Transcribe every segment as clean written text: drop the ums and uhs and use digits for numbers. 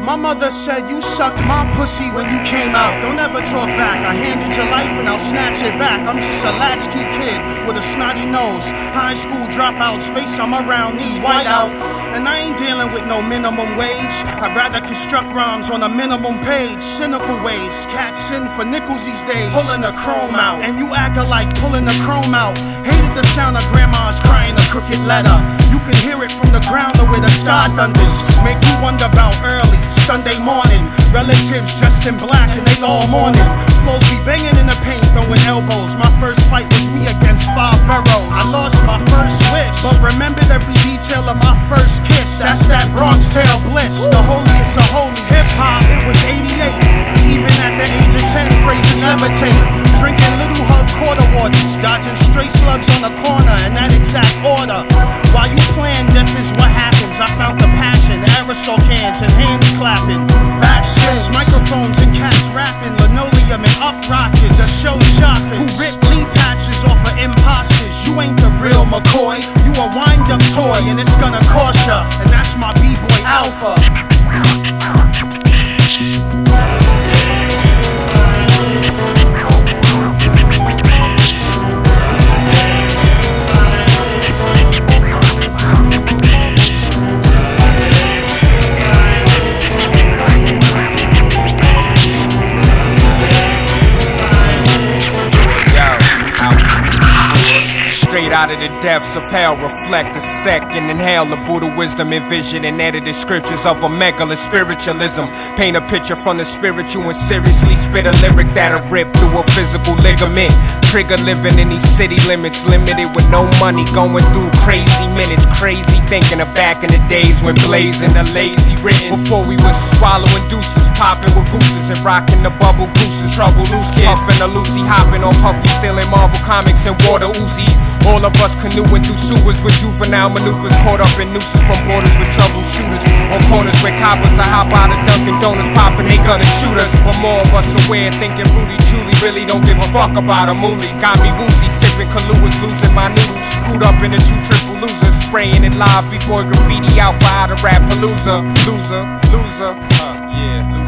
My mother said you sucked my pussy when you came out. Don't ever talk back. I handed your life and I'll snatch it back. I'm just a latchkey kid with a snotty nose. High school dropout, space I'm around, need whiteout. And I ain't dealing with no minimum wage. I'd rather construct rhymes on a minimum page. Cynical ways, cats sin for nickels these days. Pulling the chrome out, and you acting like pulling the chrome out. Hated the sound of grandma's crying a crooked letter. You can hear it from the ground the way the sky thunders. Make you wonder about early Sunday morning. Relatives dressed in black and they all mourning. Flows be banging in the paint, throwing elbows. My first fight was me against 5 boroughs. I lost my first wish, but remembered every detail of my first kiss. That's that Bronx Tale bliss. The holiest of holies. Hip-hop, it was 88. Even at the age of 10, phrases levitate. Drinking Little Hug quarter waters. Dodging stray slugs on the corner in that exact order. While you plan, death is what happens. I found the passion, aerosol cans and hands clapping. Backspins, microphones and cats rapping. Linoleum and up rockets. The show shockers. Who rip Lee patches off of imposters. You ain't the real McCoy. You a wind-up toy and it's gonna cost ya. And that's my B-boy Alpha. Straight out of the depths of hell, reflect a second, inhale the Buddha wisdom, envision and edited scriptures of a megala spiritualism. Paint a picture from the spiritual and seriously spit a lyric that'll rip through a physical ligament. Trigger living in these city limits, limited with no money, going through crazy minutes. Crazy thinking of back in the days when blazing the lazy written. Before we was swallowing deuces, popping with gooses and rocking the bubble gooses. Trouble loose kids, puffing a Lucy, hopping on Puffy, stealing Marvel comics and water Uzis. All of us canoeing through sewers with juvenile maneuvers, caught up in nooses from borders with troubleshooters. On corners where coppers are hop out of Dunkin' Donuts, popping, they gonna shoot us. But more of us aware, thinking Rudy truly really don't give a fuck about a moolie. Got me woozy, sipping Kahlua, losing my noodles. Screwed up in a 2 triple loser, spraying it live, B-boy graffiti out for out of rap palooza. Loser, loser, yeah, loser.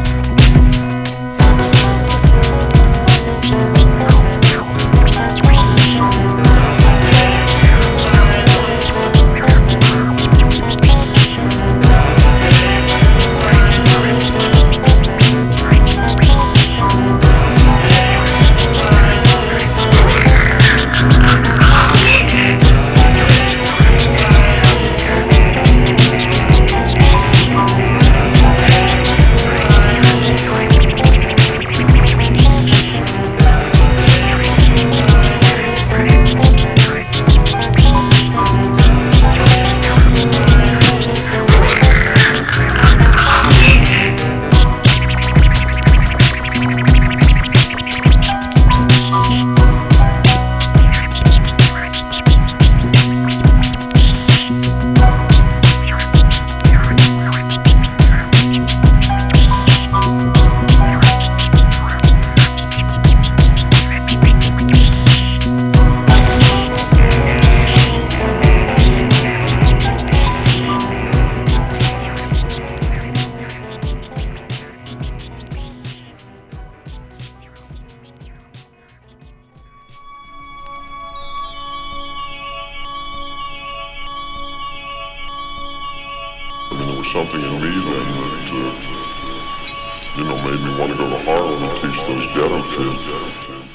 There was something in me then that, made me want to go to Harlem and teach those ghetto kids.